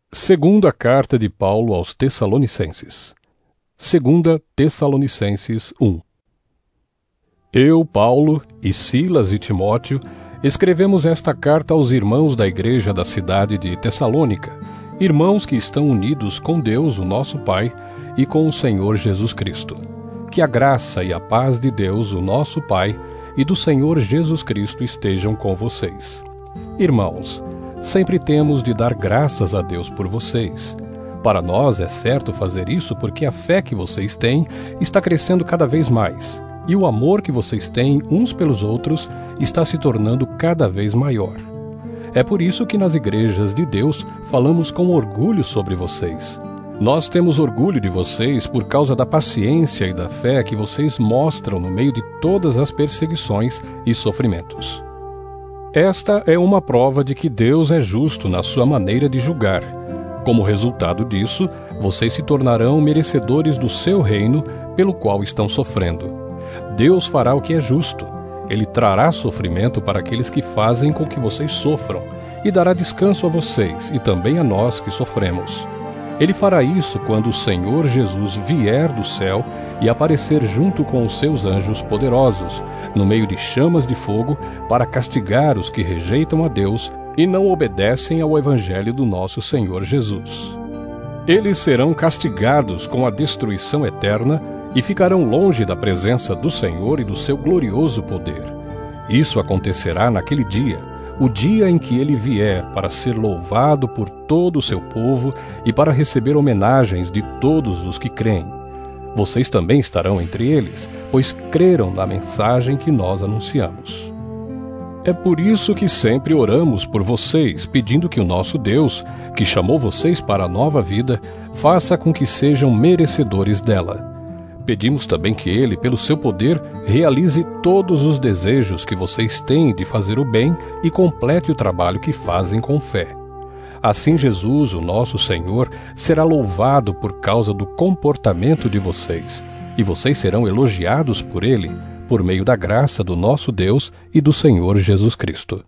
Segunda carta de Paulo aos Tessalonicenses. 2 Tessalonicenses 1. Eu, Paulo, e Silas e Timóteo, escrevemos esta carta aos irmãos da igreja da cidade de Tessalônica, irmãos que estão unidos com Deus, o nosso Pai, e com o Senhor Jesus Cristo. Que a graça e a paz de Deus, o nosso Pai, e do Senhor Jesus Cristo estejam com vocês. Irmãos, sempre temos de dar graças a Deus por vocês. Para nós é certo fazer isso porque a fé que vocês têm está crescendo cada vez mais, e o amor que vocês têm uns pelos outros está se tornando cada vez maior. É por isso que nas igrejas de Deus falamos com orgulho sobre vocês. Nós temos orgulho de vocês por causa da paciência e da fé que vocês mostram no meio de todas as perseguições e sofrimentos. Esta é uma prova de que Deus é justo na sua maneira de julgar. Como resultado disso, vocês se tornarão merecedores do seu reino pelo qual estão sofrendo. Deus fará o que é justo. Ele trará sofrimento para aqueles que fazem com que vocês sofram e dará descanso a vocês e também a nós que sofremos. Ele fará isso quando o Senhor Jesus vier do céu e aparecer junto com os seus anjos poderosos, no meio de chamas de fogo, para castigar os que rejeitam a Deus e não obedecem ao Evangelho do nosso Senhor Jesus. Eles serão castigados com a destruição eterna e ficarão longe da presença do Senhor e do seu glorioso poder. Isso acontecerá naquele dia, o dia em que ele vier para ser louvado por todo o seu povo e para receber homenagens de todos os que creem. Vocês também estarão entre eles, pois creram na mensagem que nós anunciamos. É por isso que sempre oramos por vocês, pedindo que o nosso Deus, que chamou vocês para a nova vida, faça com que sejam merecedores dela. Pedimos também que Ele, pelo seu poder, realize todos os desejos que vocês têm de fazer o bem e complete o trabalho que fazem com fé. Assim Jesus, o nosso Senhor, será louvado por causa do comportamento de vocês, e vocês serão elogiados por Ele, por meio da graça do nosso Deus e do Senhor Jesus Cristo.